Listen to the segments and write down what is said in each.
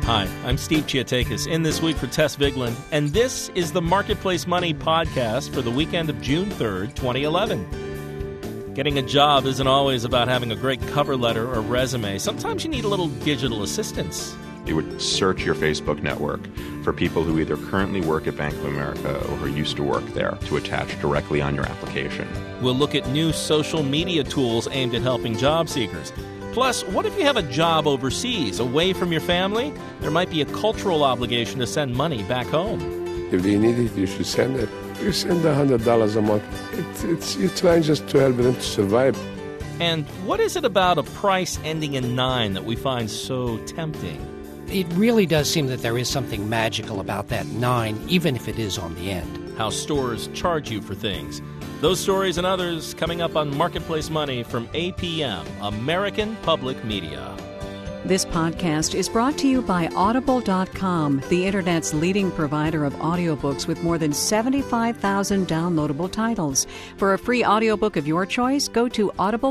Hi, I'm Steve Chiatakis, in this week for Tess Vigeland, and this is the Marketplace Money podcast for the weekend of June 3rd, 2011. Getting a job isn't always about having a great cover letter or resume. Sometimes you need a little digital assistance. You would search your Facebook network for people who either currently work at Bank of America or who used to work there to attach directly on your application. We'll look at new social media tools aimed at helping job seekers. Plus, what if you have a job overseas, away from your family? There might be a cultural obligation to send money back home. If they need it, you should send it. You send $100 a month. You're trying just to help them to survive. And what is it about a price ending in 9 that we find so tempting? It really does seem that there is something magical about that 9, even if it is on the end. How stores charge you for things. Those stories and others coming up on Marketplace Money from APM, American Public Media. This podcast is brought to you by Audible.com, the Internet's leading provider of audiobooks with more than 75,000 downloadable titles. For a free audiobook of your choice, go to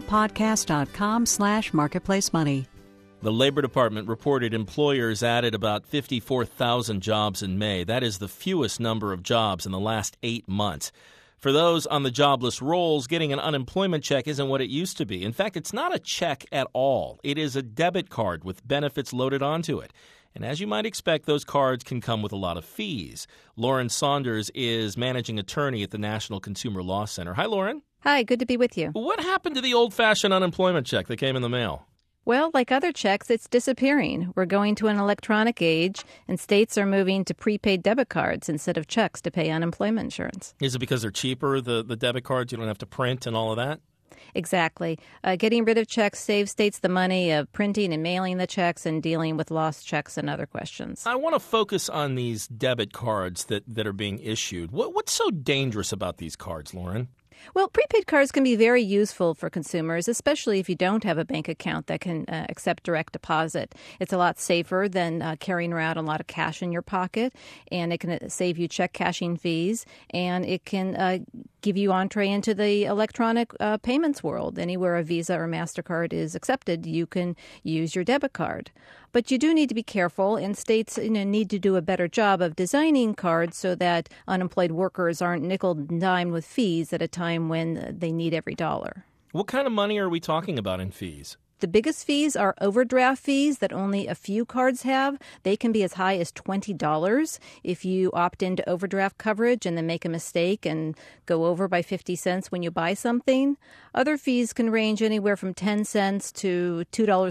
audiblepodcast.com/marketplacemoney. The Labor Department reported employers added about 54,000 jobs in May. That is the fewest number of jobs in the last 8 months. For those on the jobless rolls, getting an unemployment check isn't what it used to be. In fact, it's not a check at all. It is a debit card with benefits loaded onto it. And as you might expect, those cards can come with a lot of fees. Lauren Saunders is managing attorney at the National Consumer Law Center. Hi, Lauren. Hi, good to be with you. What happened to the old-fashioned unemployment check that came in the mail? Well, like other checks, it's disappearing. We're going to an electronic age, and states are moving to prepaid debit cards instead of checks to pay unemployment insurance. Is it because they're cheaper, the debit cards? You don't have to print and all of that? Exactly. Getting rid of checks saves states the money of printing and mailing the checks and dealing with lost checks and other questions. I want to focus on these debit cards that are being issued. What's so dangerous about these cards, Lauren? Well, prepaid cards can be very useful for consumers, especially if you don't have a bank account that can accept direct deposit. It's a lot safer than carrying around a lot of cash in your pocket, and it can save you check cashing fees, and it can give you entree into the electronic payments world. Anywhere a Visa or MasterCard is accepted, you can use your debit card. But you do need to be careful, and states need to do a better job of designing cards so that unemployed workers aren't nickel-and-dimed with fees at a time when they need every dollar. What kind of money are we talking about in fees? The biggest fees are overdraft fees that only a few cards have. They can be as high as $20 if you opt into overdraft coverage and then make a mistake and go over by 50 cents when you buy something. Other fees can range anywhere from 10 cents to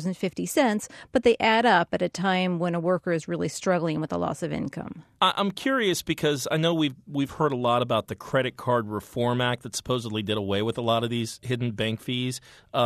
$2.50, but they add up at a time when a worker is really struggling with a loss of income. I'm curious because I know we've heard a lot about the Credit Card Reform Act that supposedly did away with a lot of these hidden bank fees.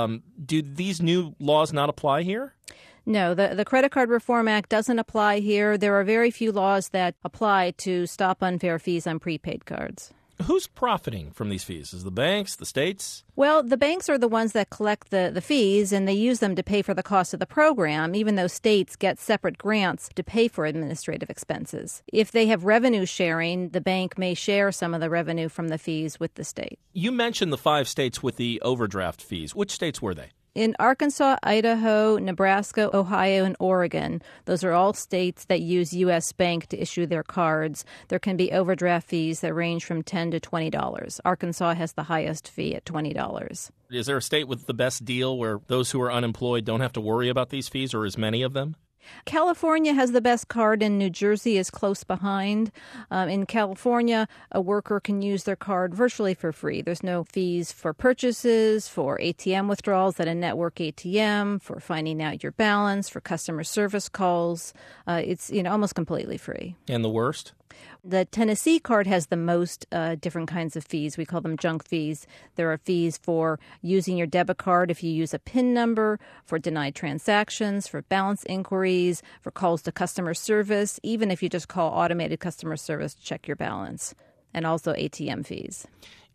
Do these new laws not apply here? No, the Credit Card Reform Act doesn't apply here. There are very few laws that apply to stop unfair fees on prepaid cards. Who's profiting from these fees? Is the banks, the states? Well, the banks are the ones that collect the fees, and they use them to pay for the cost of the program, even though states get separate grants to pay for administrative expenses. If they have revenue sharing, the bank may share some of the revenue from the fees with the state. You mentioned the 5 states with the overdraft fees. Which states were they? In Arkansas, Idaho, Nebraska, Ohio, and Oregon, those are all states that use U.S. Bank to issue their cards. There can be overdraft fees that range from $10 to $20. Arkansas has the highest fee at $20. Is there a state with the best deal where those who are unemployed don't have to worry about these fees, or as many of them? California has the best card, and New Jersey is close behind. In California, a worker can use their card virtually for free. There's no fees for purchases, for ATM withdrawals at a network ATM, for finding out your balance, for customer service calls. It's almost completely free. And the worst? The Tennessee card has the most different kinds of fees. We call them junk fees. There are fees for using your debit card if you use a PIN number, for denied transactions, for balance inquiries, for calls to customer service, even if you just call automated customer service to check your balance, and also ATM fees.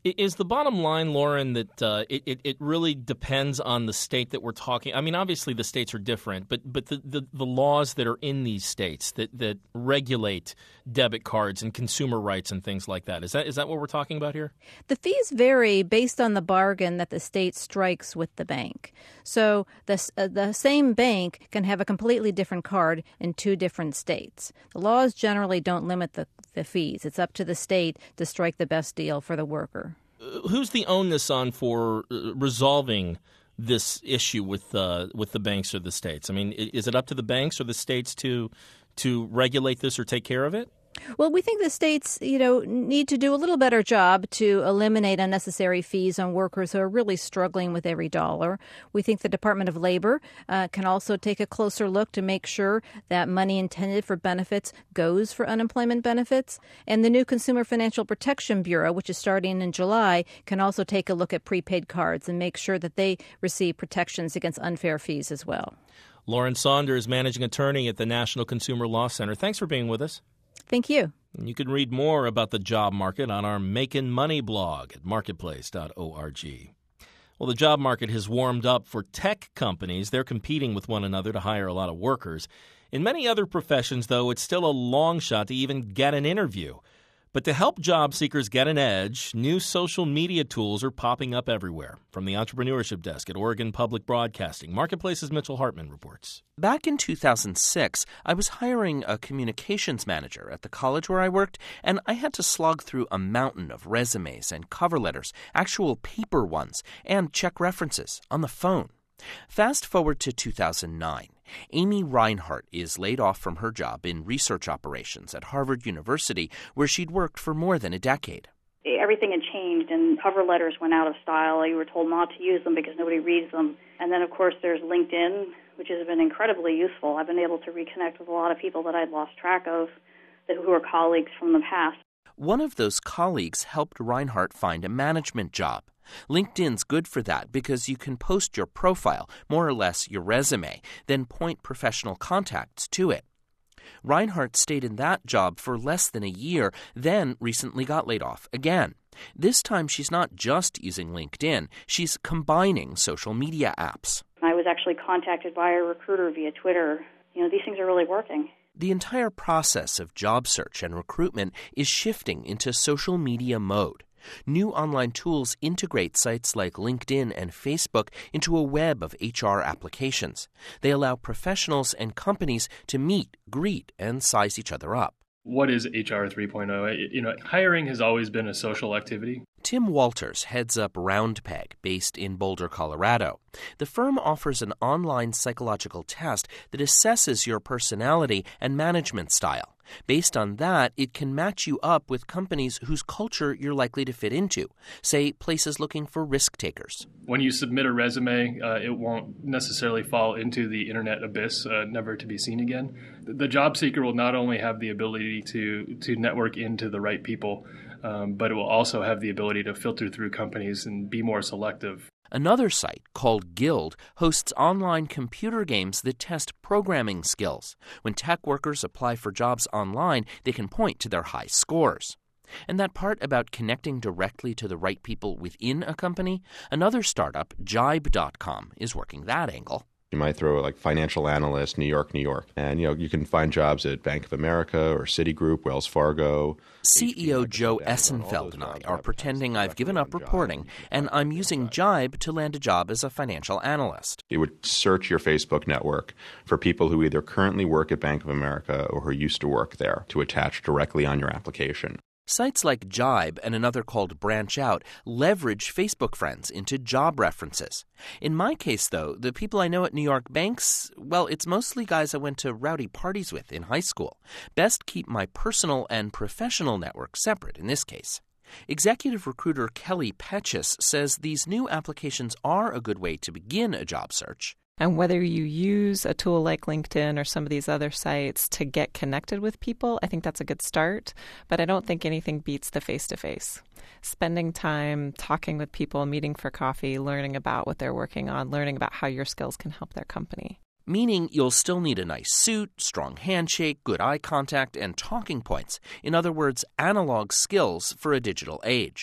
Is the bottom line, Lauren, that it really depends on the state that we're talking? I mean, obviously the states are different, but the laws that are in these states that regulate debit cards and consumer rights and things like that, is that what we're talking about here? The fees vary based on the bargain that the state strikes with the bank. So the same bank can have a completely different card in two different states. The laws generally don't limit the fees. It's up to the state to strike the best deal for the worker. Who's the onus on for resolving this issue with the banks or the states? I mean, is it up to the banks or the states to regulate this or take care of it? Well, we think the states, need to do a little better job to eliminate unnecessary fees on workers who are really struggling with every dollar. We think the Department of Labor can also take a closer look to make sure that money intended for benefits goes for unemployment benefits. And the new Consumer Financial Protection Bureau, which is starting in July, can also take a look at prepaid cards and make sure that they receive protections against unfair fees as well. Lauren Saunders, managing attorney at the National Consumer Law Center. Thanks for being with us. Thank you. And you can read more about the job market on our Makin' Money blog at marketplace.org. Well, the job market has warmed up for tech companies. They're competing with one another to hire a lot of workers. In many other professions, though, it's still a long shot to even get an interview. But to help job seekers get an edge, new social media tools are popping up everywhere. From the Entrepreneurship Desk at Oregon Public Broadcasting, Marketplace's Mitchell Hartman reports. Back in 2006, I was hiring a communications manager at the college where I worked, and I had to slog through a mountain of resumes and cover letters, actual paper ones, and check references on the phone. Fast forward to 2009. Amy Reinhart is laid off from her job in research operations at Harvard University, where she'd worked for more than a decade. Everything had changed, and cover letters went out of style. You were told not to use them because nobody reads them. And then, of course, there's LinkedIn, which has been incredibly useful. I've been able to reconnect with a lot of people that I'd lost track of who were colleagues from the past. One of those colleagues helped Reinhart find a management job. LinkedIn's good for that because you can post your profile, more or less your resume, then point professional contacts to it. Reinhart stayed in that job for less than a year, then recently got laid off again. This time she's not just using LinkedIn, she's combining social media apps. I was actually contacted by a recruiter via Twitter. These things are really working. The entire process of job search and recruitment is shifting into social media mode. New online tools integrate sites like LinkedIn and Facebook into a web of HR applications. They allow professionals and companies to meet, greet, and size each other up. What is HR 3.0? Hiring has always been a social activity. Tim Walters heads up RoundPeg, based in Boulder, Colorado. The firm offers an online psychological test that assesses your personality and management style. Based on that, it can match you up with companies whose culture you're likely to fit into, say places looking for risk takers. When you submit a resume, it won't necessarily fall into the internet abyss, never to be seen again. The job seeker will not only have the ability to network into the right people, but it will also have the ability to filter through companies and be more selective. Another site, called Guild, hosts online computer games that test programming skills. When tech workers apply for jobs online, they can point to their high scores. And that part about connecting directly to the right people within a company, another startup, Jibe.com, is working that angle. You might throw like financial analyst, New York. And, you can find jobs at Bank of America or Citigroup, Wells Fargo. CEO Joe Essenfeld and I are pretending I've given up reporting, and I'm using Jibe to land a job as a financial analyst. It would search your Facebook network for people who either currently work at Bank of America or who used to work there to attach directly on your application. Sites like Jibe and another called Branch Out leverage Facebook friends into job references. In my case, though, the people I know at New York banks, well, it's mostly guys I went to rowdy parties with in high school. Best keep my personal and professional network separate in this case. Executive recruiter Kelly Petchis says these new applications are a good way to begin a job search. And whether you use a tool like LinkedIn or some of these other sites to get connected with people, I think that's a good start. But I don't think anything beats the face-to-face. Spending time talking with people, meeting for coffee, learning about what they're working on, learning about how your skills can help their company. Meaning you'll still need a nice suit, strong handshake, good eye contact, and talking points. In other words, analog skills for a digital age.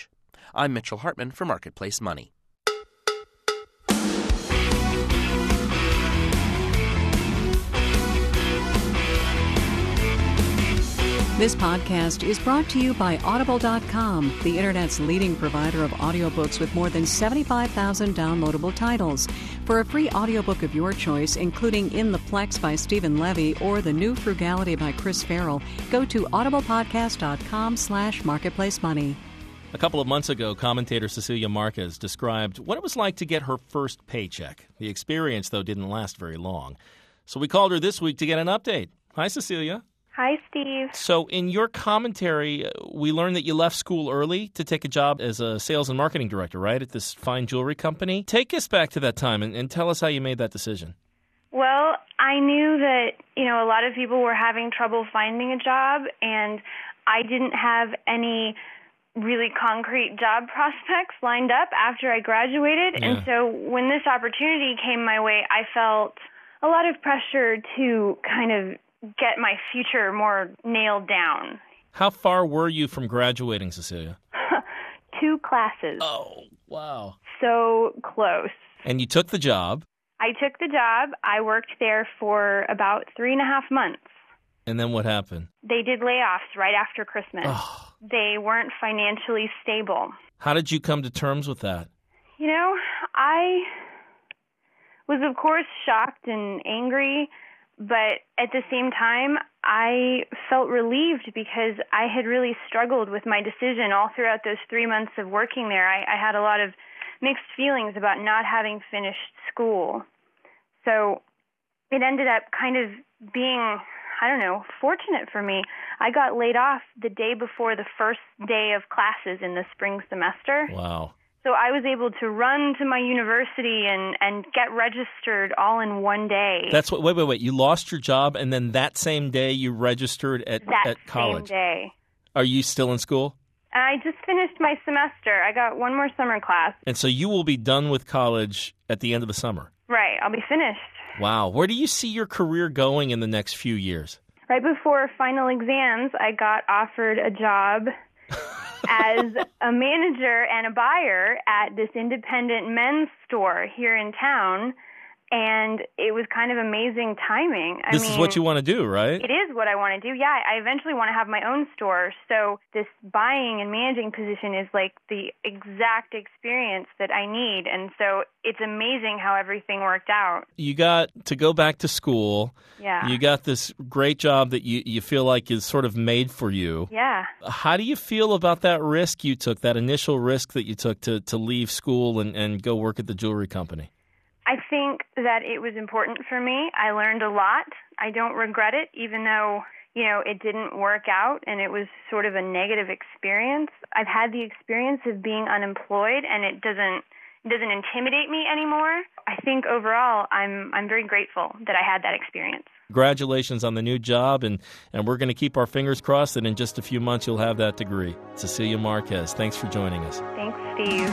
I'm Mitchell Hartman for Marketplace Money. This podcast is brought to you by Audible.com, the Internet's leading provider of audiobooks with more than 75,000 downloadable titles. For a free audiobook of your choice, including In the Plex by Stephen Levy or The New Frugality by Chris Farrell, go to audiblepodcast.com/marketplacemoney. A couple of months ago, commentator Cecilia Marquez described what it was like to get her first paycheck. The experience, though, didn't last very long. So we called her this week to get an update. Hi, Cecilia. Hi, Steve. So in your commentary, we learned that you left school early to take a job as a sales and marketing director, right, at this fine jewelry company. Take us back to that time and tell us how you made that decision. Well, I knew that, a lot of people were having trouble finding a job, and I didn't have any really concrete job prospects lined up after I graduated. Yeah. And so when this opportunity came my way, I felt a lot of pressure to kind of get my future more nailed down. How far were you from graduating, Cecilia? 2 classes. Oh, wow. So close. And you took the job. I took the job. I worked there for about 3.5 months. And then what happened? They did layoffs right after Christmas. Oh. They weren't financially stable. How did you come to terms with that? I was, of course, shocked and angry. But at the same time, I felt relieved because I had really struggled with my decision all throughout those 3 months of working there. I had a lot of mixed feelings about not having finished school. So it ended up kind of being, fortunate for me. I got laid off the day before the first day of classes in the spring semester. Wow. So I was able to run to my university and get registered all in one day. That's what. Wait. You lost your job, and then that same day you registered at college. That same day. Are you still in school? I just finished my semester. I got one more summer class. And so you will be done with college at the end of the summer. Right. I'll be finished. Wow. Where do you see your career going in the next few years? Right before final exams, I got offered a job as a manager and a buyer at this independent men's store here in town, and it was kind of amazing timing. This is what you want to do, right? It is what I want to do, yeah. I eventually want to have my own store, so this buying and managing position is like the exact experience that I need, and so it's amazing how everything worked out. You got to go back to school. Yeah. You got this great job that you feel like is sort of made for you. Yeah. How do you feel about that risk you took, that initial risk that you took to leave school and go work at the jewelry company? I think that it was important for me. I learned a lot. I don't regret it, even though, it didn't work out and it was sort of a negative experience. I've had the experience of being unemployed, and it doesn't intimidate me anymore. I think overall I'm very grateful that I had that experience. Congratulations on the new job, and we're going to keep our fingers crossed that in just a few months you'll have that degree. Cecilia Marquez, thanks for joining us. Thanks, Steve.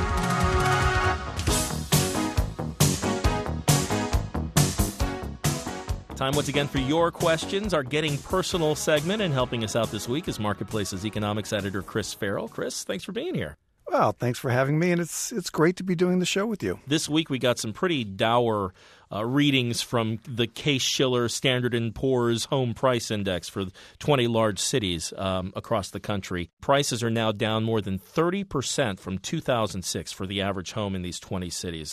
Time once again for your questions. Our Getting Personal segment, and helping us out this week is Marketplace's economics editor Chris Farrell. Chris, thanks for being here. Well, thanks for having me, and it's great to be doing the show with you. This week we got some pretty dour readings from the Case-Shiller Standard & Poor's Home Price Index for 20 large cities across the country. Prices are now down more than 30% from 2006 for the average home in these 20 cities.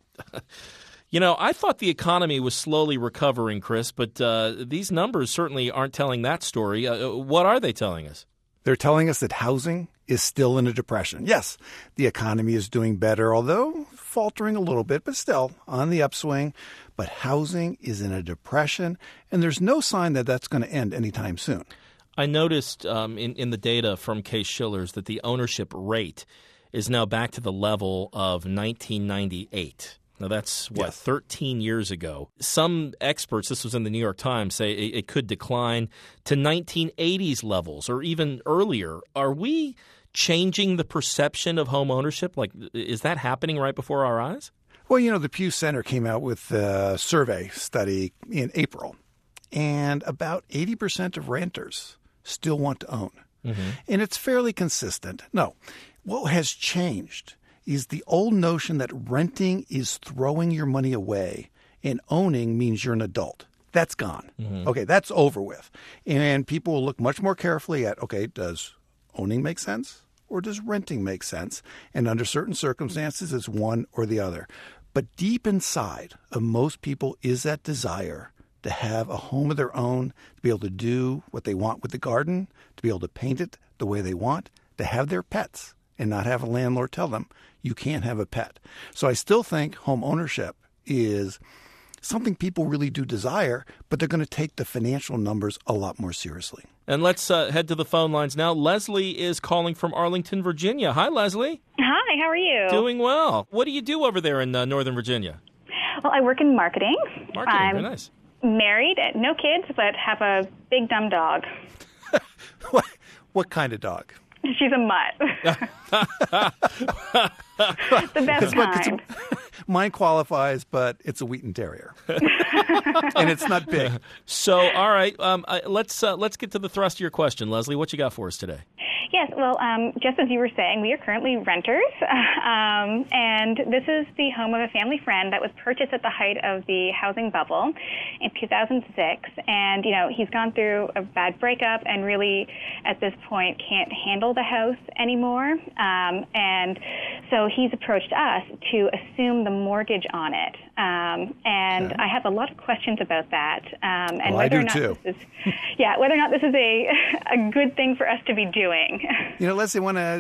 I thought the economy was slowly recovering, Chris, but these numbers certainly aren't telling that story. What are they telling us? They're telling us that housing is still in a depression. Yes, the economy is doing better, although faltering a little bit, but still on the upswing. But housing is in a depression, and there's no sign that that's going to end anytime soon. I noticed in the data from Case-Shiller's that the ownership rate is now back to the level of 1998. Now, that's, 13 years ago. Some experts, this was in the New York Times, say it could decline to 1980s levels or even earlier. Are we changing the perception of home ownership? Like, is that happening right before our eyes? Well, the Pew Center came out with a survey study in April, and about 80% of renters still want to own. Mm-hmm. And it's fairly consistent. No, What has changed is the old notion that renting is throwing your money away and owning means you're an adult. That's gone. Mm-hmm. Okay, that's over with. And people will look much more carefully at, okay, does owning make sense or does renting make sense? And under certain circumstances, it's one or the other. But deep inside of most people is that desire to have a home of their own, to be able to do what they want with the garden, to be able to paint it the way they want, to have their pets and not have a landlord tell them you can't have a pet. So I still think home ownership is something people really do desire, but they're going to take the financial numbers a lot more seriously. And let's head to the phone lines now. Leslie is calling from Arlington, Virginia. Hi, Leslie. Hi, how are you? Doing well. What do you do over there in Northern Virginia? Well, I work in marketing. Marketing, very nice. Married, no kids, but have a big dumb dog. What kind of dog? She's a mutt. The best kind. Mine qualifies, but it's a Wheaton Terrier, and it's not big. So, all right, let's get to the thrust of your question, Leslie. What you got for us today? Yes, well, just as you were saying, we are currently renters, and this is the home of a family friend that was purchased at the height of the housing bubble in 2006, and, you know, he's gone through a bad breakup and really, at this point, can't handle the house anymore, and so he's approached us to assume the mortgage on it, and I have a lot of questions about that, and whether or not this is, whether or not this is a good thing for us to be doing. You know, Leslie,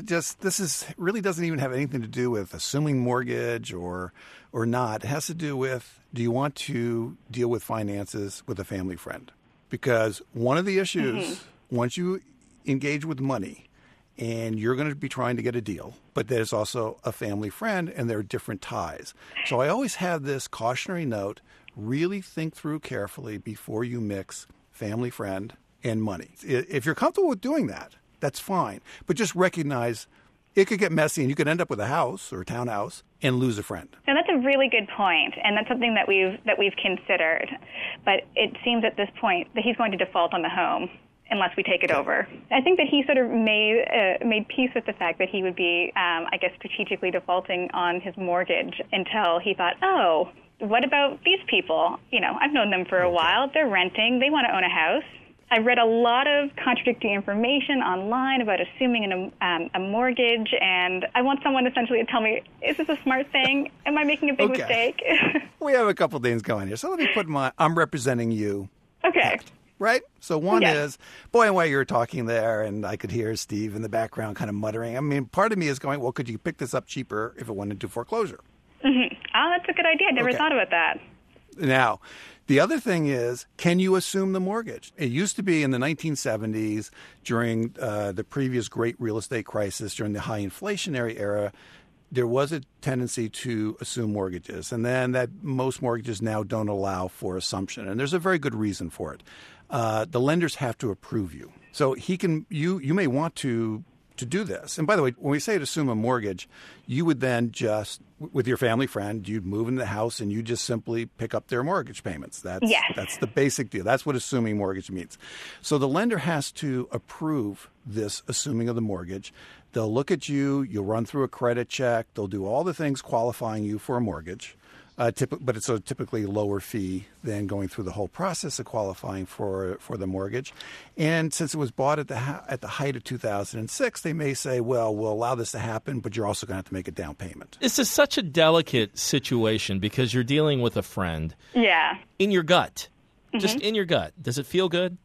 this really doesn't even have anything to do with assuming mortgage or not. It has to do with, do you want to deal with finances with a family friend? Because one of the issues, once you engage with money, and you're going to be trying to get a deal, but there's also a family friend, and there are different ties. So I always have this cautionary note, really think through carefully before you mix family friend and money. If you're comfortable with doing that, that's fine. But just recognize it could get messy, and you could end up with a house or a townhouse and lose a friend. And that's a really good point, and that's something that we've considered. But it seems at this point that he's going to default on the home unless we take it over. I think that he sort of made peace with the fact that he would be, strategically defaulting on his mortgage until he thought, oh, what about these people? You know, I've known them for a while. They're renting. They want to own a house. I read a lot of contradicting information online about assuming a mortgage, and I want someone essentially to tell me, is this a smart thing? Am I making a big mistake? We have a couple things going here. So let me put I'm representing you. Okay. Right? So one is, boy, and while you were talking there, and I could hear Steve in the background kind of muttering. I mean, part of me is going, well, could you pick this up cheaper if it went into foreclosure? Mm-hmm. Oh, that's a good idea. I never thought about that. Now, the other thing is, can you assume the mortgage? It used to be in the 1970s, during the previous great real estate crisis, during the high inflationary era, there was a tendency to assume mortgages. And then that most mortgages now don't allow for assumption. And there's a very good reason for it. The lenders have to approve you. So you may want to do this. And by the way, when we say to assume a mortgage, you would then just, with your family friend, you'd move into the house and you just simply pick up their mortgage payments. That's the basic deal. That's what assuming mortgage means. So the lender has to approve this assuming of the mortgage. They'll look at you. You'll run through a credit check. They'll do all the things qualifying you for a mortgage. But it's a typically lower fee than going through the whole process of qualifying for the mortgage. And since it was bought at the height of 2006, they may say, well, we'll allow this to happen, but you're also going to have to make a down payment. This is such a delicate situation because you're dealing with a friend. Yeah. In your gut. Mm-hmm. Just in your gut. Does it feel good?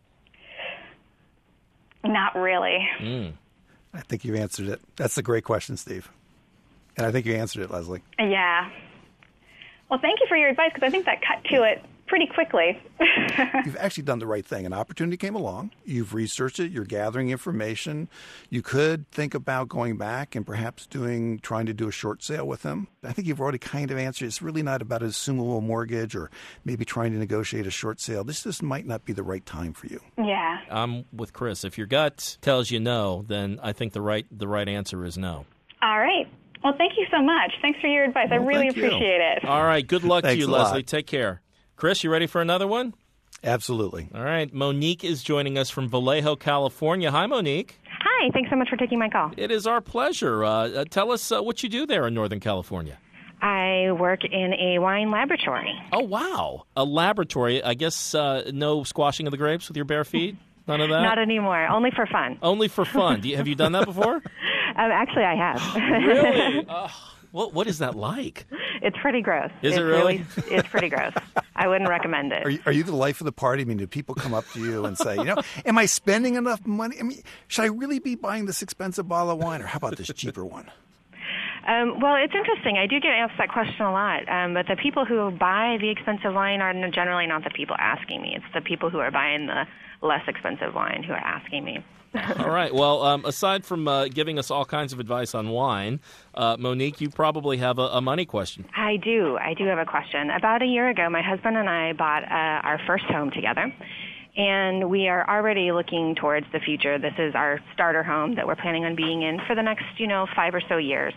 Not really. I think you answered it. That's a great question, Steve. And I think you answered it, Leslie. Yeah. Well, thank you for your advice, because I think that cut to it pretty quickly. You've actually done the right thing. An opportunity came along. You've researched it. You're gathering information. You could think about going back and perhaps trying to do a short sale with them. I think you've already kind of answered. It's really not about an assumable mortgage or maybe trying to negotiate a short sale. This just might not be the right time for you. Yeah. I'm with Chris. If your gut tells you no, then I think the right answer is no. All right. Well, thank you so much. Thanks for your advice. I really appreciate it. All right. Good luck to you, Leslie. Take care. Chris, you ready for another one? Absolutely. All right. Monique is joining us from Vallejo, California. Hi, Monique. Hi. Hi, thanks so much for taking my call. It is our pleasure. Tell us what you do there in Northern California. I work in a wine laboratory. Oh, wow. A laboratory. I guess no squashing of the grapes with your bare feet? None of that? Not anymore. Only for fun. Only for fun. Have you done that before? Actually, I have. Really? What is that like? It's pretty gross. Is it really? It's pretty gross. I wouldn't recommend it. Are you the life of the party? I mean, do people come up to you and say, am I spending enough money? I mean, should I really be buying this expensive bottle of wine, or how about this cheaper one? Well, it's interesting. I do get asked that question a lot, but the people who buy the expensive wine are generally not the people asking me. It's the people who are buying the less expensive wine who are asking me. All right. Well, aside from giving us all kinds of advice on wine, Monique, you probably have a money question. I do have a question. About a year ago, my husband and I bought our first home together, and we are already looking towards the future. This is our starter home that we're planning on being in for the next, 5 or so years.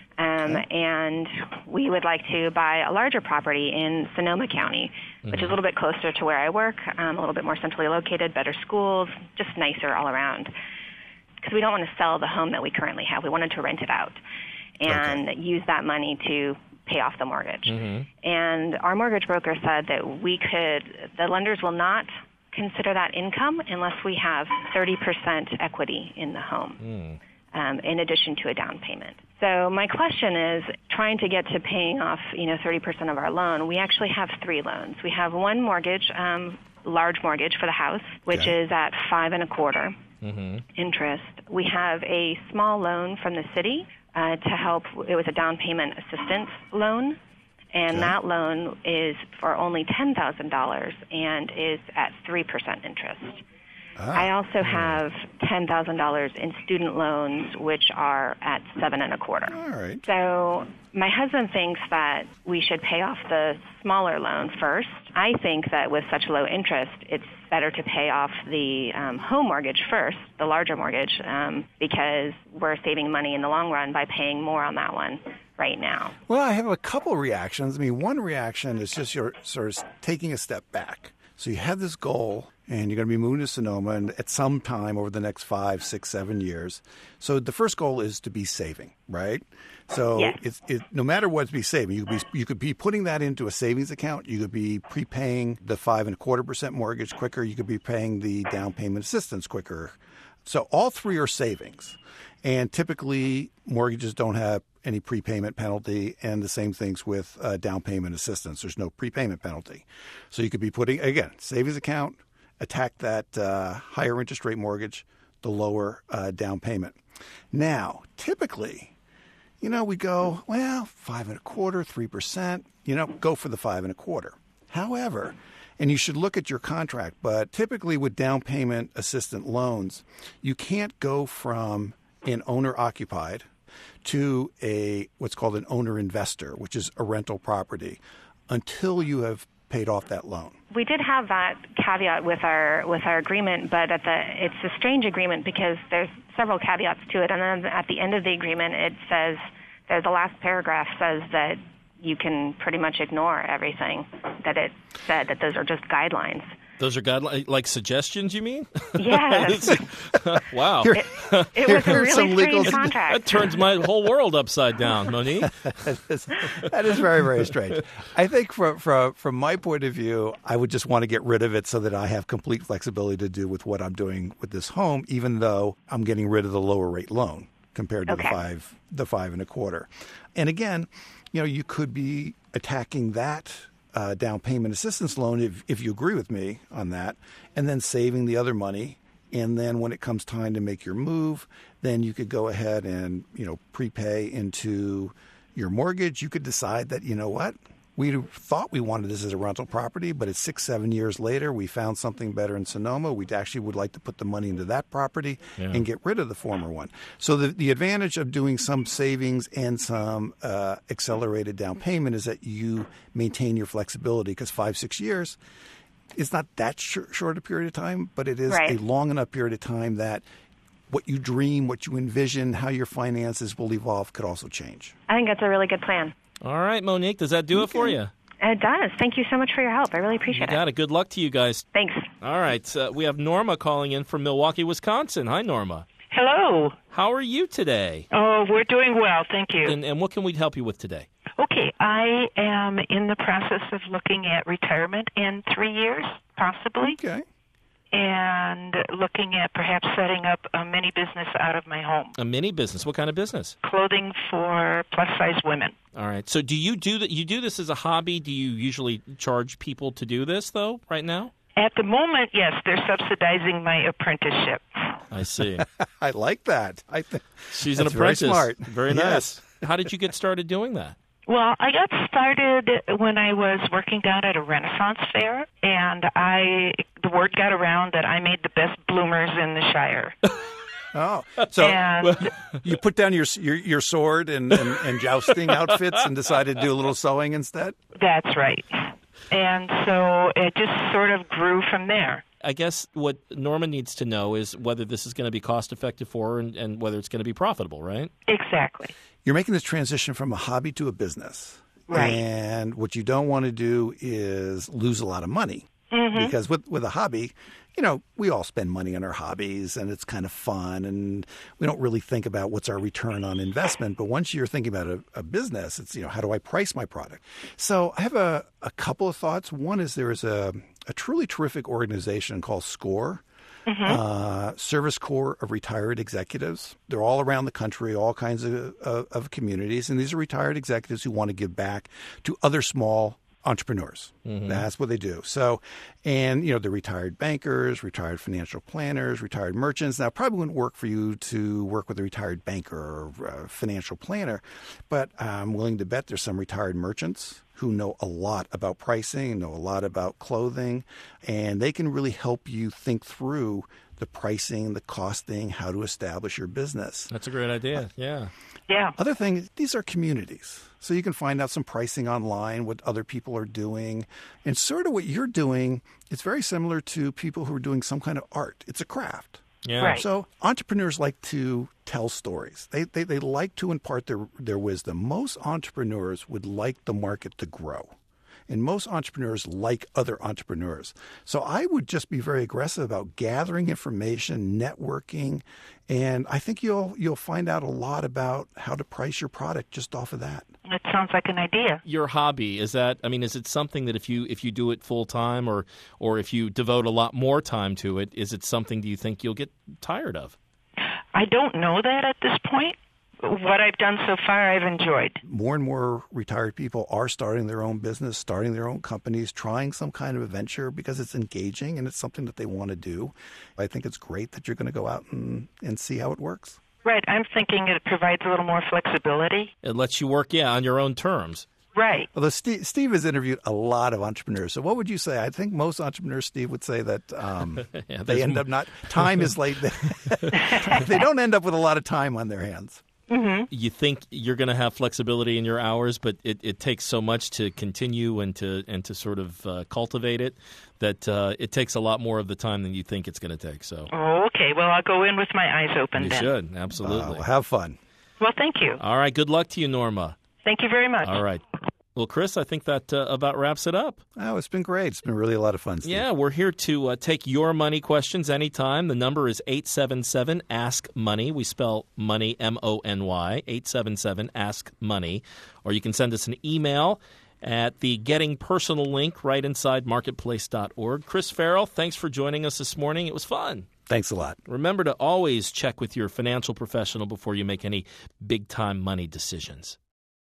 And we would like to buy a larger property in Sonoma County, which is a little bit closer to where I work, a little bit more centrally located, better schools, just nicer all around. Because we don't want to sell the home that we currently have. We wanted to rent it out and use that money to pay off the mortgage. And our mortgage broker said that the lenders will not consider that income unless we have 30% equity in the home. In addition to a down payment. So my question is, trying to get to paying off, 30% of our loan, we actually have 3 loans. We have one mortgage, large mortgage for the house, which is at 5.25% interest. We have a small loan from the city to help. It was a down payment assistance loan, and that loan is for only $10,000 and is at 3% interest. I also have $10,000 in student loans, which are at 7.25%. All right. So my husband thinks that we should pay off the smaller loan first. I think that with such low interest, it's better to pay off the home mortgage first, the larger mortgage, because we're saving money in the long run by paying more on that one right now. Well, I have a couple reactions. I mean, one reaction is just you're sort of taking a step back. So you have this goal, and you're going to be moving to Sonoma and at some time over the next 5, 6, 7 years. So the first goal is to be saving, right? So no matter what, to be saving. You could be putting that into a savings account. You could be prepaying the 5.25% mortgage quicker. You could be paying the down payment assistance quicker. So all 3 are savings. And typically, mortgages don't have any prepayment penalty, and the same things with down payment assistance. There's no prepayment penalty. So you could be putting, again, savings account, attack that higher interest rate mortgage, the lower down payment. Now, typically, we go, 5.25%, 3%, go for the 5.25%. However, and you should look at your contract, but typically with down payment assistant loans, you can't go from an owner-occupied to what's called an owner-investor, which is a rental property, until you have paid off that loan. We did have that caveat with our agreement, but it's a strange agreement because there's several caveats to it, and then at the end of the agreement, it says, the last paragraph says that you can pretty much ignore everything that it said, that those are just guidelines. Those are guidelines, like suggestions, you mean? Yes. Wow. It was a really strange contract. That turns my whole world upside down, Monique. That is very, very strange. I think from my point of view, I would just want to get rid of it so that I have complete flexibility to do with what I'm doing with this home, even though I'm getting rid of the lower rate loan compared to the 5.25%. And again, you could be attacking that down payment assistance loan if you agree with me on that, and then saving the other money. And then when it comes time to make your move, then you could go ahead and, prepay into your mortgage. You could decide that, we thought we wanted this as a rental property, but it's 6, 7 years later, we found something better in Sonoma. We actually would like to put the money into that property and get rid of the former one. So the advantage of doing some savings and some accelerated down payment is that you maintain your flexibility, because 5, 6 years, it's not that short a period of time, but it is a long enough period of time that what you dream, what you envision, how your finances will evolve could also change. I think that's a really good plan. All right, Monique, does that do it for you? It does. Thank you so much for your help. I really appreciate it. You got it. Good luck to you guys. Thanks. All right. We have Norma calling in from Milwaukee, Wisconsin. Hi, Norma. Hello. How are you today? Oh, we're doing well, thank you. And what can we help you with today? Okay, I am in the process of looking at retirement in 3 years, possibly. Okay. And looking at perhaps setting up a mini business out of my home. A mini business? What kind of business? Clothing for plus-size women. All right. So do you do that? You do this as a hobby? Do you usually charge people to do this, though, right now? At the moment, yes, they're subsidizing my apprenticeship. I see. I like that. She's an That's apprentice. Very smart. Very nice. Yes. How did you get started doing that? Well, I got started when I was working down at a Renaissance fair, and the word got around that I made the best bloomers in the Shire. Oh, so you put down your sword and jousting outfits and decided to do a little sewing instead? That's right. And so it just sort of grew from there. I guess what Norma needs to know is whether this is going to be cost-effective for her and whether it's going to be profitable, right? Exactly. You're making this transition from a hobby to a business. Right. And what you don't want to do is lose a lot of money. Mm-hmm. Because with a hobby, we all spend money on our hobbies and it's kind of fun and we don't really think about what's our return on investment. But once you're thinking about a business, it's, how do I price my product? So I have a couple of thoughts. One is there is a truly terrific organization called SCORE. Mm-hmm. Service Corps of Retired Executives. They're all around the country, all kinds of communities. And these are retired executives who want to give back to other small entrepreneurs. Mm-hmm. That's what they do. So, and, they're retired bankers, retired financial planners, retired merchants. Now, it probably wouldn't work for you to work with a retired banker or financial planner, but I'm willing to bet there's some retired merchants who know a lot about pricing, know a lot about clothing, and they can really help you think through the pricing, the costing, how to establish your business. That's a great idea. Yeah. Other thing, these are communities. So you can find out some pricing online, what other people are doing. And sort of what you're doing is very similar to people who are doing some kind of art. It's a craft. Yeah. Right. So entrepreneurs like to tell stories. They like to impart their wisdom. Most entrepreneurs would like the market to grow. And most entrepreneurs like other entrepreneurs. So I would just be very aggressive about gathering information, networking, and I think you'll find out a lot about how to price your product just off of that. It sounds like an idea. Your hobby, is it something that if you do it full time or if you devote a lot more time to it, is it something do you think you'll get tired of? I don't know that at this point. What I've done so far, I've enjoyed. More and more retired people are starting their own business, starting their own companies, trying some kind of a venture because it's engaging and it's something that they want to do. I think it's great that you're going to go out and see how it works. Right. I'm thinking it provides a little more flexibility. It lets you work, on your own terms. Right. Although Steve has interviewed a lot of entrepreneurs. So what would you say? I think most entrepreneurs, Steve, would say that they end up time is like, they don't end up with a lot of time on their hands. Mm-hmm. You think you're going to have flexibility in your hours, but it takes so much to continue and to sort of cultivate it that it takes a lot more of the time than you think it's going to take. So. Oh, okay. Well, I'll go in with my eyes open then. You should, absolutely. Have fun. Well, thank you. All right. Good luck to you, Norma. Thank you very much. All right. Well, Chris, I think that about wraps it up. Oh, it's been great. It's been really a lot of fun, Steve. Yeah, we're here to take your money questions anytime. The number is 877-ASK-MONEY. We spell money, M-O-N-Y, 877-ASK-MONEY. Or you can send us an email at the Getting Personal link right inside marketplace.org. Chris Farrell, thanks for joining us this morning. It was fun. Thanks a lot. Remember to always check with your financial professional before you make any big-time money decisions.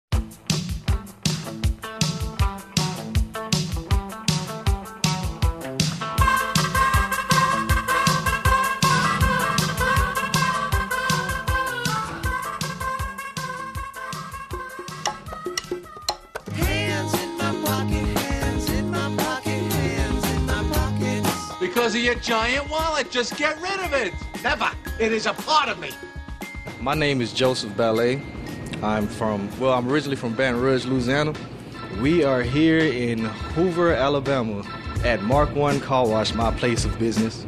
Because of your giant wallet, just get rid of it. Never. It is a part of me. My name is Joseph Ballet. I'm originally from Baton Rouge, Louisiana. We are here in Hoover, Alabama at Mark I Car Wash, my place of business.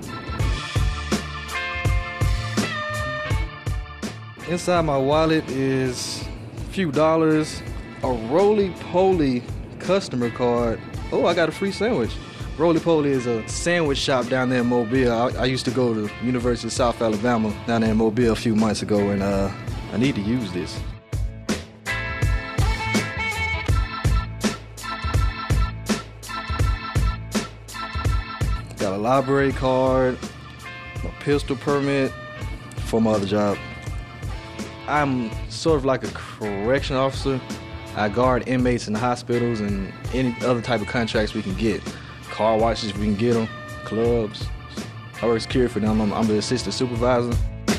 Inside my wallet is a few dollars, a roly-poly customer card. Oh, I got a free sandwich. Roly-Poly is a sandwich shop down there in Mobile. I used to go to University of South Alabama down there in Mobile a few months ago, and I need to use this. Got a library card, a pistol permit for my other job. I'm sort of like a correction officer. I guard inmates in the hospitals and any other type of contracts we can get. Car washes if we can get them, clubs. I work security for them. I'm the assistant supervisor.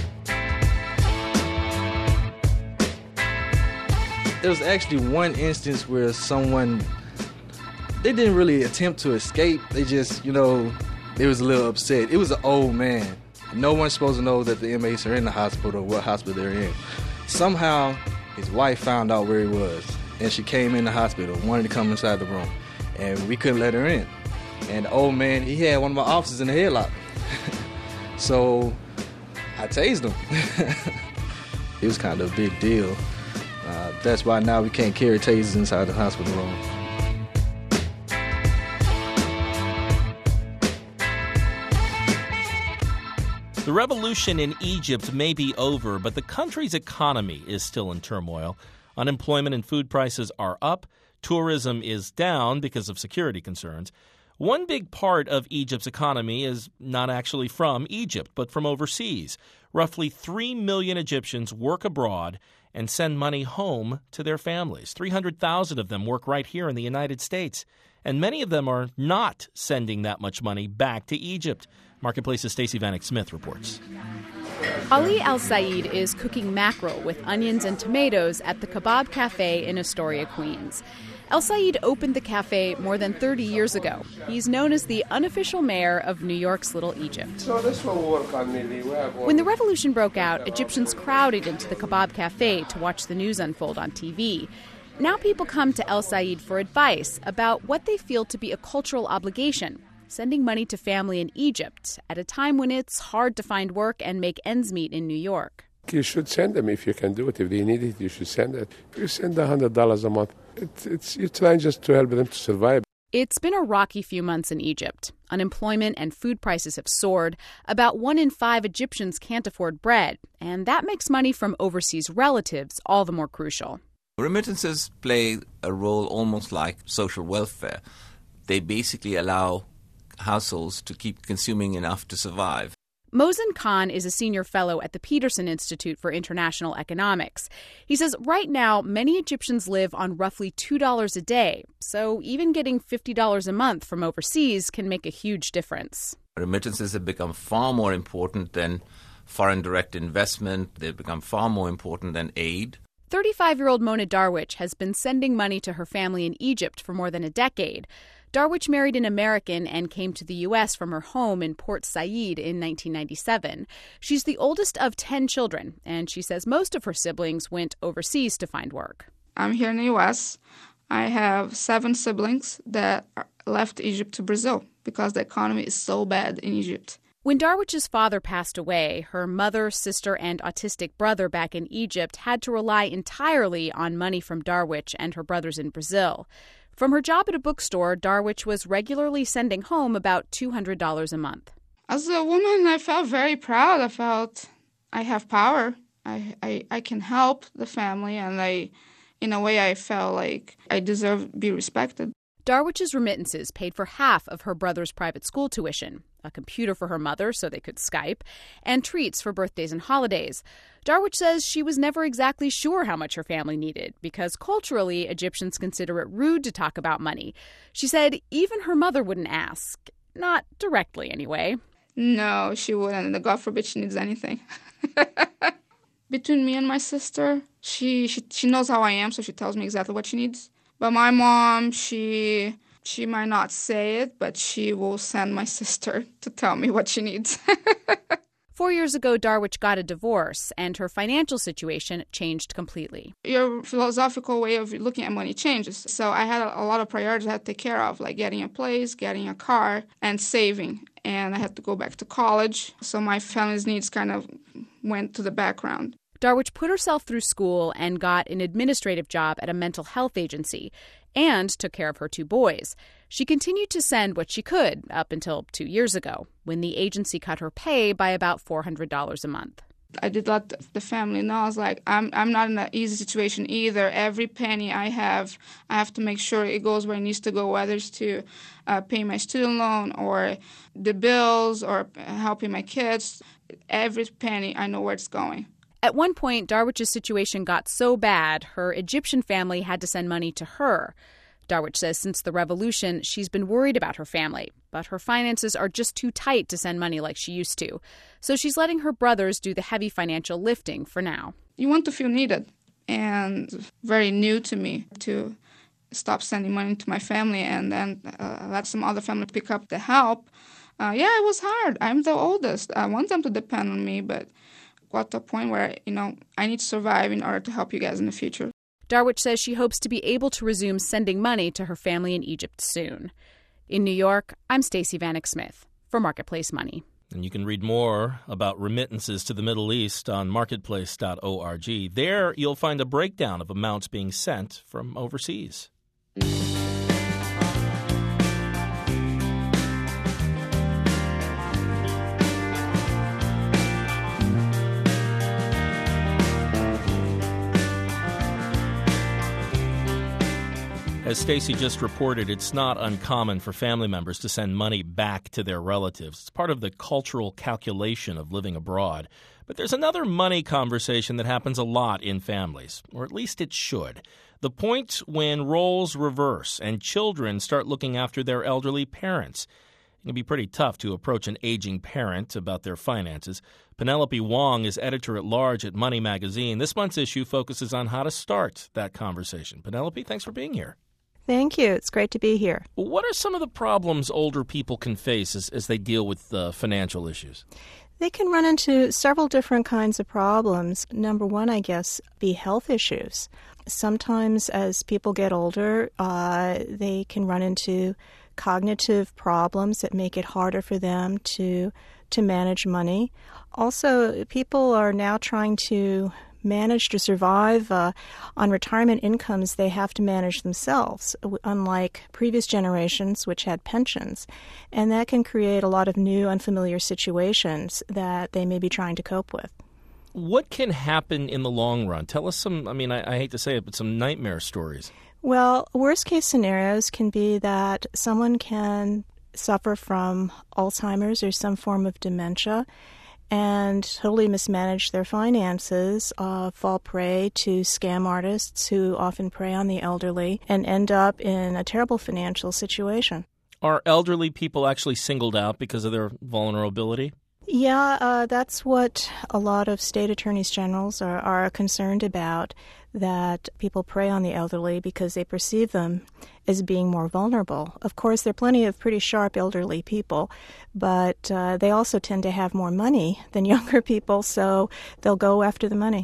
There was actually one instance where someone, they didn't really attempt to escape. They just, they was a little upset. It was an old man. No one's supposed to know that the inmates are in the hospital or what hospital they're in. Somehow, his wife found out where he was, and she came in the hospital, wanted to come inside the room, and we couldn't let her in. And the old man, he had one of my officers in the headlock. So I tased him. It was kind of a big deal. That's why now we can't carry tasers inside the hospital room. The revolution in Egypt may be over, but the country's economy is still in turmoil. Unemployment and food prices are up. Tourism is down because of security concerns. One big part of Egypt's economy is not actually from Egypt, but from overseas. Roughly 3 million Egyptians work abroad and send money home to their families. 300,000 of them work right here in the United States, and many of them are not sending that much money back to Egypt. Marketplace's Stacey Vanek Smith reports. Ali Al-Said is cooking mackerel with onions and tomatoes at the Kebab Cafe in Astoria, Queens. Al-Said opened the cafe more than 30 years ago. He's known as the unofficial mayor of New York's Little Egypt. So this will work on me. When the revolution broke out, Egyptians crowded into the Kebab Cafe to watch the news unfold on TV. Now people come to Al-Said for advice about what they feel to be a cultural obligation, sending money to family in Egypt at a time when it's hard to find work and make ends meet in New York. You should send them if you can do it. If they need it, you should send it. You send $100 a month. You're trying just to help them to survive. It's been a rocky few months in Egypt. Unemployment and food prices have soared. About 1 in 5 Egyptians can't afford bread, and that makes money from overseas relatives all the more crucial. Remittances play a role almost like social welfare. They basically allow households to keep consuming enough to survive. Mohsen Khan is a senior fellow at the Peterson Institute for International Economics. He says right now, many Egyptians live on roughly $2 a day, so even getting $50 a month from overseas can make a huge difference. Remittances have become far more important than foreign direct investment. They've become far more important than aid. 35-year-old Mona Darwich has been sending money to her family in Egypt for more than a decade. Darwich married an American and came to the U.S. from her home in Port Said in 1997. She's the oldest of 10 children, and she says most of her siblings went overseas to find work. I'm here in the U.S. I have 7 siblings that left Egypt to Brazil because the economy is so bad in Egypt. When Darwich's father passed away, her mother, sister, and autistic brother back in Egypt had to rely entirely on money from Darwich and her brothers in Brazil. From her job at a bookstore, Darwich was regularly sending home about $200 a month. As a woman, I felt very proud. I felt I have power. I can help the family, and in a way, I felt like I deserve to be respected. Darwich's remittances paid for half of her brother's private school tuition, a computer for her mother so they could Skype, and treats for birthdays and holidays. Darwich says she was never exactly sure how much her family needed because culturally, Egyptians consider it rude to talk about money. She said even her mother wouldn't ask. Not directly, anyway. No, she wouldn't. God forbid she needs anything. Between me and my sister, she knows how I am, so she tells me exactly what she needs. But my mom, she might not say it, but she will send my sister to tell me what she needs. 4 years ago, Darwich got a divorce, and her financial situation changed completely. Your philosophical way of looking at money changes. So I had a lot of priorities I had to take care of, like getting a place, getting a car, and saving. And I had to go back to college, so my family's needs kind of went to the background. Darwich put herself through school and got an administrative job at a mental health agency and took care of her 2 boys. She continued to send what she could up until 2 years ago, when the agency cut her pay by about $400 a month. I did let the family know. I was like, I'm not in an easy situation either. Every penny I have to make sure it goes where it needs to go, whether it's to pay my student loan or the bills or helping my kids. Every penny, I know where it's going. At one point, Darwich's situation got so bad, her Egyptian family had to send money to her. Darwich says since the revolution, she's been worried about her family, but her finances are just too tight to send money like she used to. So she's letting her brothers do the heavy financial lifting for now. You want to feel needed, and very new to me to stop sending money to my family and then let some other family pick up the help. It was hard. I'm the oldest. I want them to depend on me, but got to a point where, I need to survive in order to help you guys in the future. Darwich says she hopes to be able to resume sending money to her family in Egypt soon. In New York, I'm Stacey Vanek Smith for Marketplace Money. And you can read more about remittances to the Middle East on marketplace.org. There you'll find a breakdown of amounts being sent from overseas. As Stacey just reported, it's not uncommon for family members to send money back to their relatives. It's part of the cultural calculation of living abroad. But there's another money conversation that happens a lot in families, or at least it should. The point when roles reverse and children start looking after their elderly parents. It can be pretty tough to approach an aging parent about their finances. Penelope Wong is editor-at-large at Money Magazine. This month's issue focuses on how to start that conversation. Penelope, thanks for being here. Thank you. It's great to be here. What are some of the problems older people can face as they deal with financial issues? They can run into several different kinds of problems. Number one, I guess, be health issues. Sometimes as people get older, they can run into cognitive problems that make it harder for them to manage money. Also, people are now trying to manage to survive on retirement incomes they have to manage themselves, unlike previous generations which had pensions. And that can create a lot of new unfamiliar situations that they may be trying to cope with. What can happen in the long run? Tell us some, I hate to say it, but some nightmare stories. Well, worst-case scenarios can be that someone can suffer from Alzheimer's or some form of dementia and totally mismanage their finances, fall prey to scam artists who often prey on the elderly, and end up in a terrible financial situation. Are elderly people actually singled out because of their vulnerability? Yeah, that's what a lot of state attorneys generals are concerned about, that people prey on the elderly because they perceive them as being more vulnerable. Of course, there are plenty of pretty sharp elderly people, but they also tend to have more money than younger people, so they'll go after the money.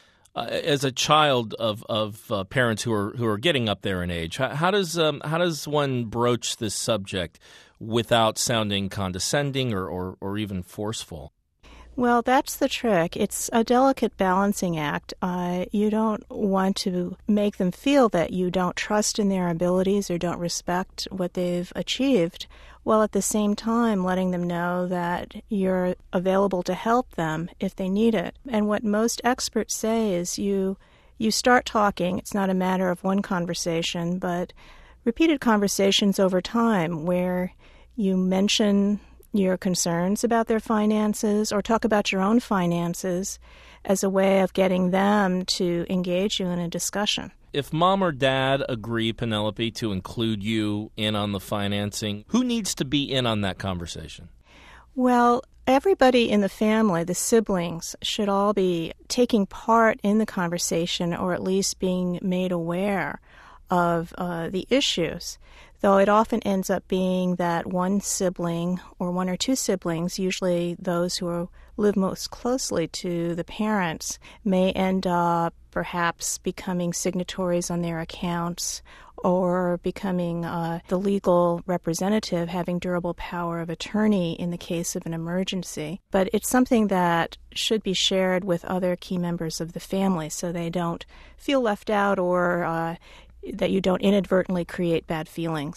As a child of parents who are getting up there in age, how does one broach this subject without sounding condescending or even forceful? Well, that's the trick. It's a delicate balancing act. You don't want to make them feel that you don't trust in their abilities or don't respect what they've achieved, while at the same time letting them know that you're available to help them if they need it. And what most experts say is you start talking. It's not a matter of one conversation, but repeated conversations over time where you mention your concerns about their finances or talk about your own finances as a way of getting them to engage you in a discussion. If mom or dad agree, Penelope, to include you in on the financing, who needs to be in on that conversation? Well, everybody in the family, the siblings, should all be taking part in the conversation or at least being made aware of the issues, though it often ends up being that one sibling or one or two siblings, usually those who live most closely to the parents, may end up perhaps becoming signatories on their accounts or becoming the legal representative, having durable power of attorney in the case of an emergency. But it's something that should be shared with other key members of the family so they don't feel left out or that you don't inadvertently create bad feelings.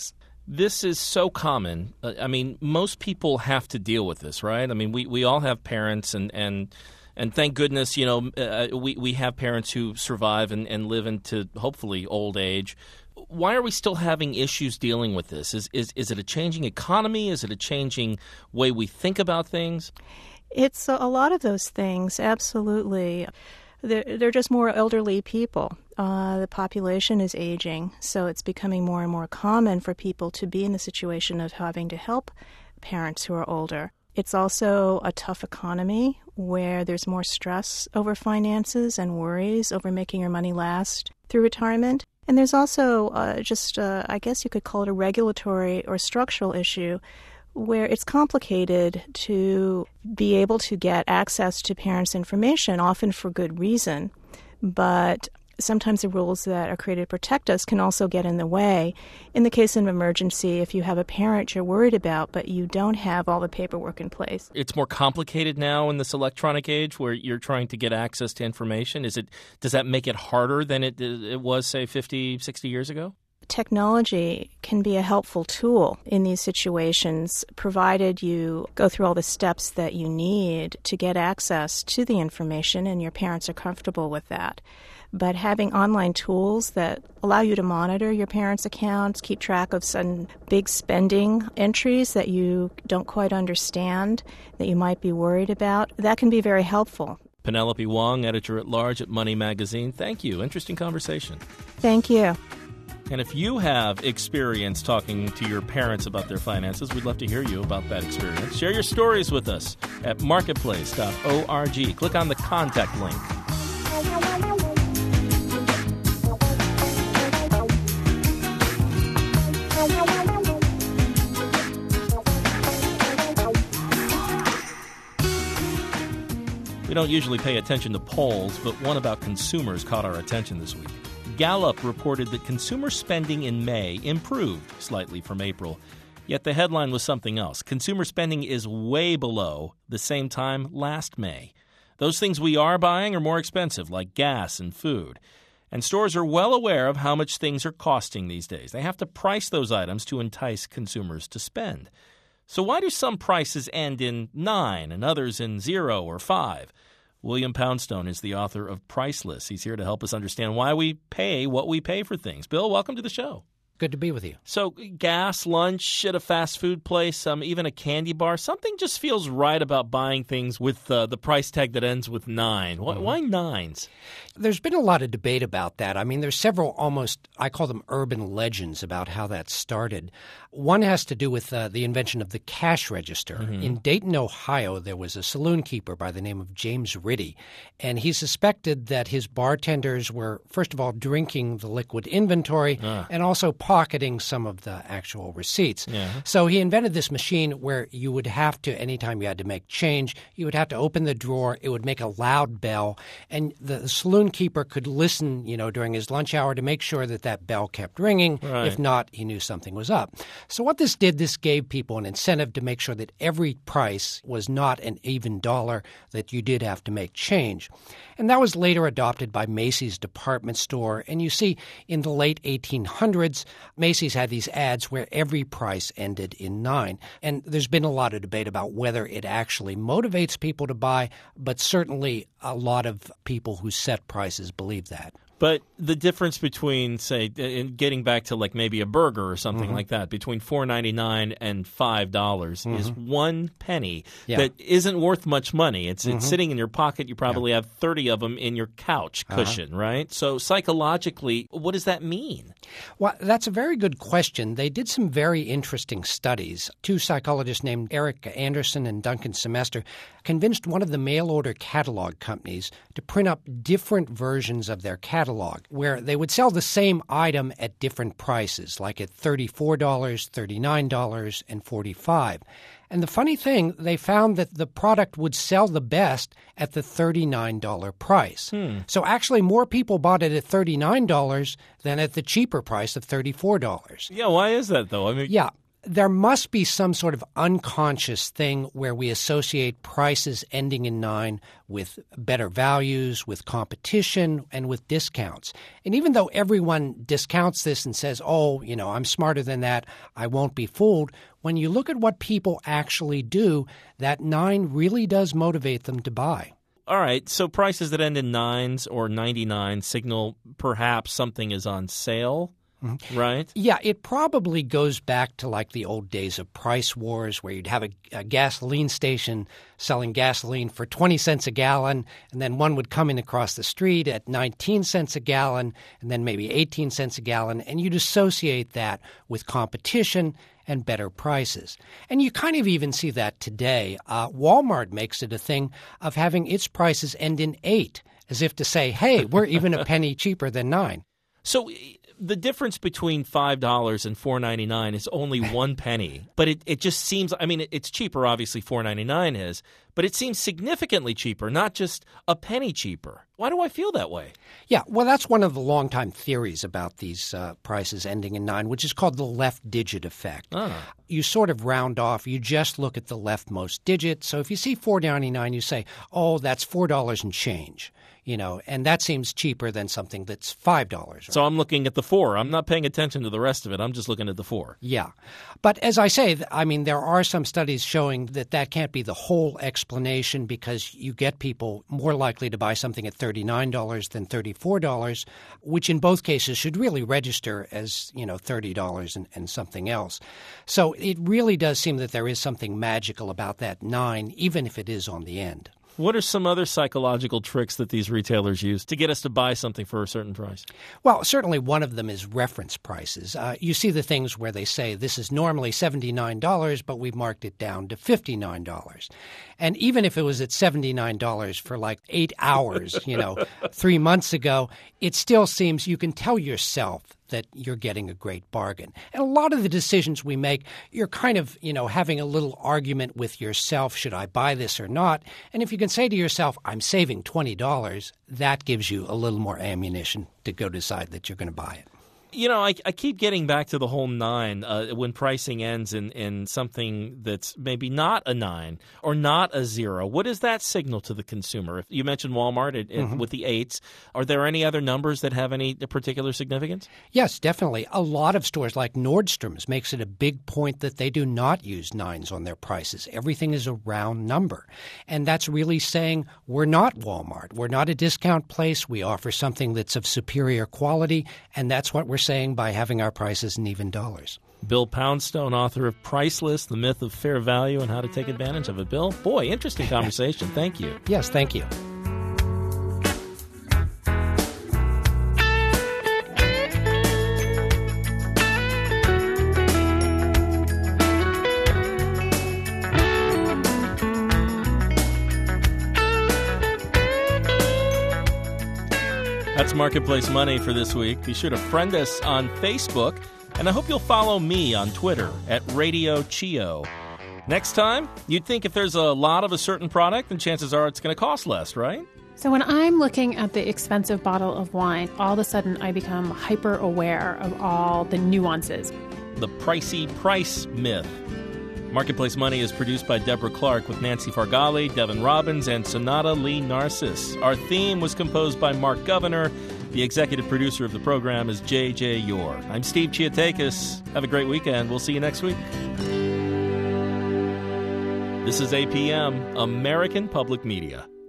This is so common. I mean, most people have to deal with this, right? I mean, we all have parents, and thank goodness, we have parents who survive and live into, hopefully, old age. Why are we still having issues dealing with this? Is it a changing economy? Is it a changing way we think about things? It's a lot of those things, absolutely. They're just more elderly people. The population is aging, so it's becoming more and more common for people to be in the situation of having to help parents who are older. It's also a tough economy where there's more stress over finances and worries over making your money last through retirement. And there's also I guess you could call it a regulatory or structural issue where it's complicated to be able to get access to parents' information, often for good reason. But sometimes the rules that are created to protect us can also get in the way. In the case of an emergency, if you have a parent you're worried about, but you don't have all the paperwork in place. It's more complicated now in this electronic age where you're trying to get access to information. Does that make it harder than it was, say, 50, 60 years ago? Technology can be a helpful tool in these situations, provided you go through all the steps that you need to get access to the information and your parents are comfortable with that. But having online tools that allow you to monitor your parents' accounts, keep track of some big spending entries that you don't quite understand, that you might be worried about, that can be very helpful. Penelope Wong, editor-at-large at Money Magazine. Thank you. Interesting conversation. Thank you. And if you have experience talking to your parents about their finances, we'd love to hear you about that experience. Share your stories with us at marketplace.org. Click on the contact link. We don't usually pay attention to polls, but one about consumers caught our attention this week. Gallup reported that consumer spending in May improved slightly from April, yet the headline was something else. Consumer spending is way below the same time last May. Those things we are buying are more expensive, like gas and food. And stores are well aware of how much things are costing these days. They have to price those items to entice consumers to spend. So why do some prices end in 9 and others in 0 or 5? William Poundstone is the author of Priceless. He's here to help us understand why we pay what we pay for things. Bill, welcome to the show. Good to be with you. So gas, lunch at a fast food place, even a candy bar, something just feels right about buying things with the price tag that ends with 9. Why 9s? There's been a lot of debate about that. I mean, there's several I call them urban legends about how that started. One has to do with the invention of the cash register. Mm-hmm. In Dayton, Ohio, there was a saloon keeper by the name of James Riddy, and he suspected that his bartenders were, first of all, drinking the liquid inventory and also pocketing some of the actual receipts. Yeah. So he invented this machine where you would have to, anytime you had to make change, you would have to open the drawer, it would make a loud bell, and the saloon keeper could listen, during his lunch hour to make sure that bell kept ringing. Right. If not, he knew something was up. So what this gave people an incentive to make sure that every price was not an even dollar, that you did have to make change. And that was later adopted by Macy's department store. And you see, in the late 1800s, Macy's had these ads where every price ended in 9. And there's been a lot of debate about whether it actually motivates people to buy, but certainly a lot of people who set prices believe that. But the difference between, say, getting back to like maybe a burger or something like that, between $4.99 and $5 is 1 penny that isn't worth much money. It's sitting in your pocket. You probably have 30 of them in your couch cushion, right? So psychologically, what does that mean? Well, that's a very good question. They did some very interesting studies. 2 psychologists named Eric Anderson and Duncan Semester convinced one of the mail-order catalog companies to print up different versions of their catalog where they would sell the same item at different prices, like at $34, $39, and $45. And the funny thing, they found that the product would sell the best at the $39 price. So actually more people bought it at $39 than at the cheaper price of $34. Yeah, why is that, though? I mean, There must be some sort of unconscious thing where we associate prices ending in 9 with better values, with competition, and with discounts. And even though everyone discounts this and says, oh, I'm smarter than that, I won't be fooled, when you look at what people actually do, that 9 really does motivate them to buy. All right, so prices that end in 9s or 99 signal perhaps something is on sale. Right? Yeah, it probably goes back to like the old days of price wars where you'd have a gasoline station selling gasoline for 20 cents a gallon, and then one would come in across the street at 19 cents a gallon, and then maybe 18 cents a gallon, and you'd associate that with competition and better prices. And you kind of even see that today. Walmart makes it a thing of having its prices end in 8, as if to say, hey, we're even a penny cheaper than 9. So the difference between $5 and $4.99 is only 1 penny, but it just seems, it's cheaper, obviously $4.99 is, but it seems significantly cheaper, not just a penny cheaper. Why do I feel that way? Yeah, well, that's one of the longtime theories about these prices ending in 9, which is called the left digit effect. You sort of round off. You just look at the leftmost digit. So if you see $4.99, you say, oh, that's $4 and change. And that seems cheaper than something that's $5. Right? So I'm looking at the 4. I'm not paying attention to the rest of it. I'm just looking at the 4. Yeah. But as I say, there are some studies showing that can't be the whole explanation because you get people more likely to buy something at $39 than $34, which in both cases should really register as, $30 and something else. So it really does seem that there is something magical about that 9, even if it is on the end. What are some other psychological tricks that these retailers use to get us to buy something for a certain price? Well, certainly one of them is reference prices. You see the things where they say this is normally $79, but we've marked it down to $59. And even if it was at $79 for like 8 hours, 3 months ago, it still seems you can tell yourself that you're getting a great bargain. And a lot of the decisions we make, you're kind of, having a little argument with yourself, should I buy this or not? And if you can say to yourself, I'm saving $20, that gives you a little more ammunition to go decide that you're going to buy it. I keep getting back to the whole 9 when pricing ends in something that's maybe not a 9 or not a 0. What does that signal to the consumer? If you mentioned Walmart with the 8s. Are there any other numbers that have any particular significance? Yes, definitely. A lot of stores like Nordstrom's makes it a big point that they do not use 9s on their prices. Everything is a round number. And that's really saying we're not Walmart. We're not a discount place. We offer something that's of superior quality, and that's what we're saying by having our prices in even dollars. Bill Poundstone, author of Priceless, The Myth of Fair Value and How to Take Advantage of It. Bill, boy, interesting conversation. Thank you. Yes, thank you. That's Marketplace Money for this week. Be sure to friend us on Facebook, and I hope you'll follow me on Twitter at Radio Chio. Next time, you'd think if there's a lot of a certain product, then chances are it's going to cost less, right? So when I'm looking at the expensive bottle of wine, all of a sudden I become hyper aware of all the nuances. The pricey price myth. Marketplace Money is produced by Deborah Clark with Nancy Fargali, Devin Robbins, and Sonata Lee Narciss. Our theme was composed by Mark Governor. The executive producer of the program is J.J. Yor. I'm Steve Chiatakis. Have a great weekend. We'll see you next week. This is APM, American Public Media.